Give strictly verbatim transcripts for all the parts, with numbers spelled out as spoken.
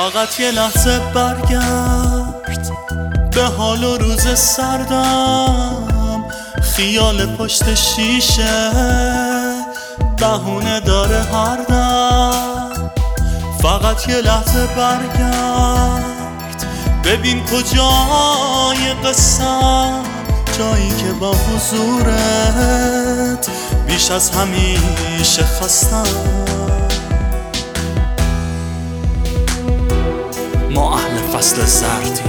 فقط یه لحظه برگرد به حال و روز سردم. خیال پشت شیشه بهونه داره هر دم. فقط یه لحظه برگرد ببین کجای قصه، جایی که با حضورت بیش از همیشه خستم. ما اهل فصل زردیم،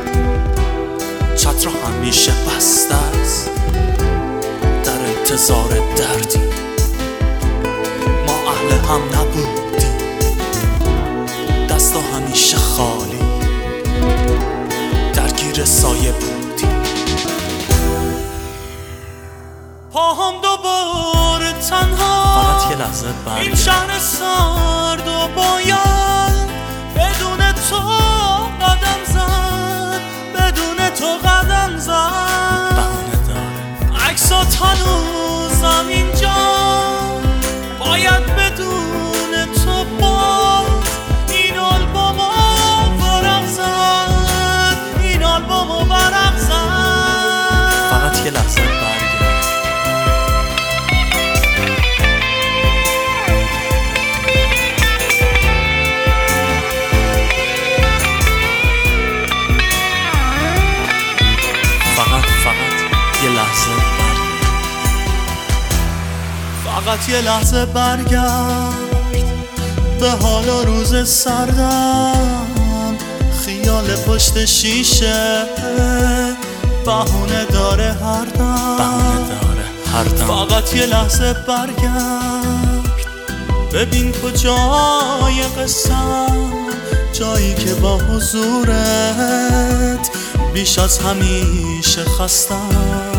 چتر همیشه بسته است، در انتظار دردیم. ما اهل هم نبودیم، دستا همیشه خالی، درگیر سایه بودیم. پاهم دوباره تنها، فقط یه لحظه برگرد. این شهر سرد و باید بدون تو قدم زد، بدون تو قدم زد. بهونه داره عکسات هنوزم اینجا، باید بدون تو باز این آلبومو ورق زد، این آلبومو ورق زد. فقط یه لحظه برگرد. فقط یه لحظه برگرد به حال و روز سردم. خیال پشت شیشه بهونه داره هر دم. بهونه داره هر دم. فقط یه لحظه برگرد ببین کجای قصم، جایی که با حضورت بیش از همیشه خستم.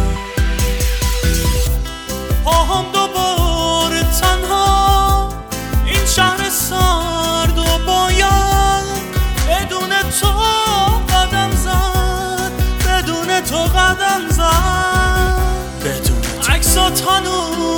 پاهم دوباره تنها، این شهر سرد و باید بدون تو قدم زد، بدون تو قدم زد. بدون تو عکسات هنوز